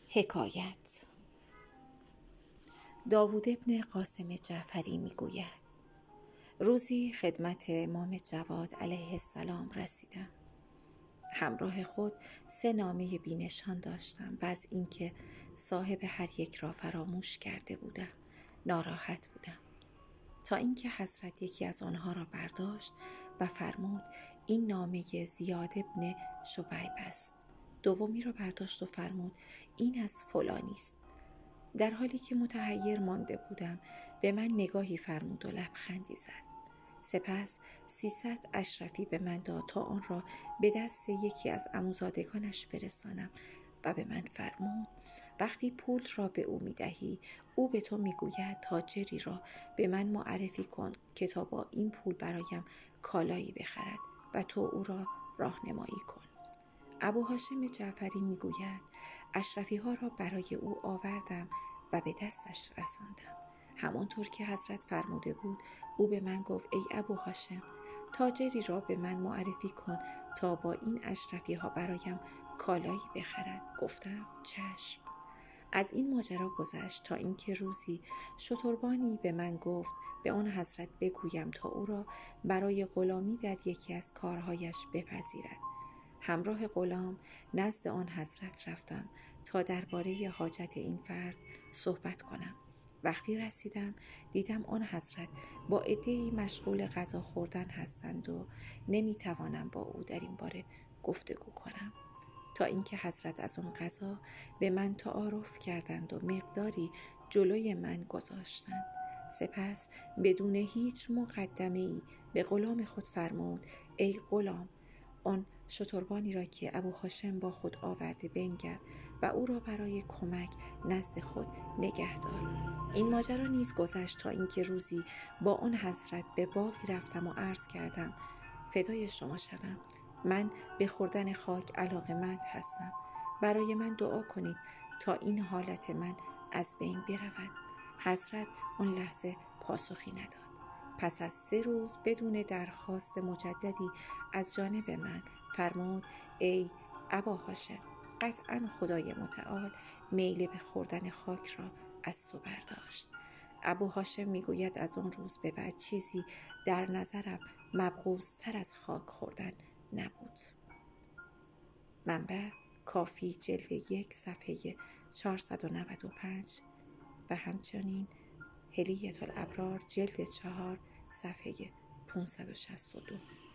حکایت. داوود ابن قاسم جعفری میگوید روزی خدمت امام جواد علیه السلام رسیدم. همراه خود 3 نامه بینشان داشتم و از اینکه صاحب هر یک را فراموش کرده بودم ناراحت بودم، تا اینکه حضرت یکی از آنها را برداشت و فرمود این نامه زیاد ابن شبیب است. دومی را برداشت و فرمود این از فلانی است. در حالی که متحیر مانده بودم به من نگاهی فرمود و لبخندی زد. سپس 300 اشرفی به من داد تا آن را به دست یکی از عموزادگانش برسانم و به من فرمود وقتی پول را به او می‌دهی او به تو می‌گوید تاجری را به من معرفی کن که تا با این پول برایم کالایی بخرد و تو او را راهنمایی کن. ابوهاشم جعفری میگوید اشرفی ها را برای او آوردم و به دستش رساندم. همانطور که حضرت فرموده بود او به من گفت ای ابوهاشم تاجری را به من معرفی کن تا با این اشرفی ها برایم کالایی بخرد. گفتم چشم. از این ماجرا گذشت تا اینکه روزی شتربانی به من گفت به آن حضرت بگویم تا او را برای غلامی در یکی از کارهایش بپذیرد. همراه غلام نزد آن حضرت رفتم تا درباره حاجت این فرد صحبت کنم. وقتی رسیدم دیدم آن حضرت با عده‌ای مشغول غذا خوردن هستند و نمیتوانم با او در این باره گفتگو کنم، تا اینکه حضرت از آن غذا به من تعارف کردند و مقداری جلوی من گذاشتند. سپس بدون هیچ مقدمه‌ای به غلام خود فرمود ای غلام آن شتربانی را که ابوهاشم با خود آورده بنگر و او را برای کمک نزد خود نگه دار. این ماجرا نیز گذشت تا اینکه روزی با آن حضرت به باغی رفتم و عرض کردم فدای شما شوم، من به خوردن خاک علاقه‌مند هستم، برای من دعا کنید تا این حالت من از بین برود. حضرت آن لحظه پاسخی نداد. پس از 3 روز بدون درخواست مجددی از جانب من فرمود ای اباهاشم قطعا خدای متعال میل به خوردن خاک را از تو برداشت. ابوهاشم میگوید از آن روز به بعد چیزی در نظرم مبغوض‌تر از خاک خوردن نبود. منبع کافی جلد 1 صفحه 495 و همچنین حلیة الابرار جلد 4 صفحه 562.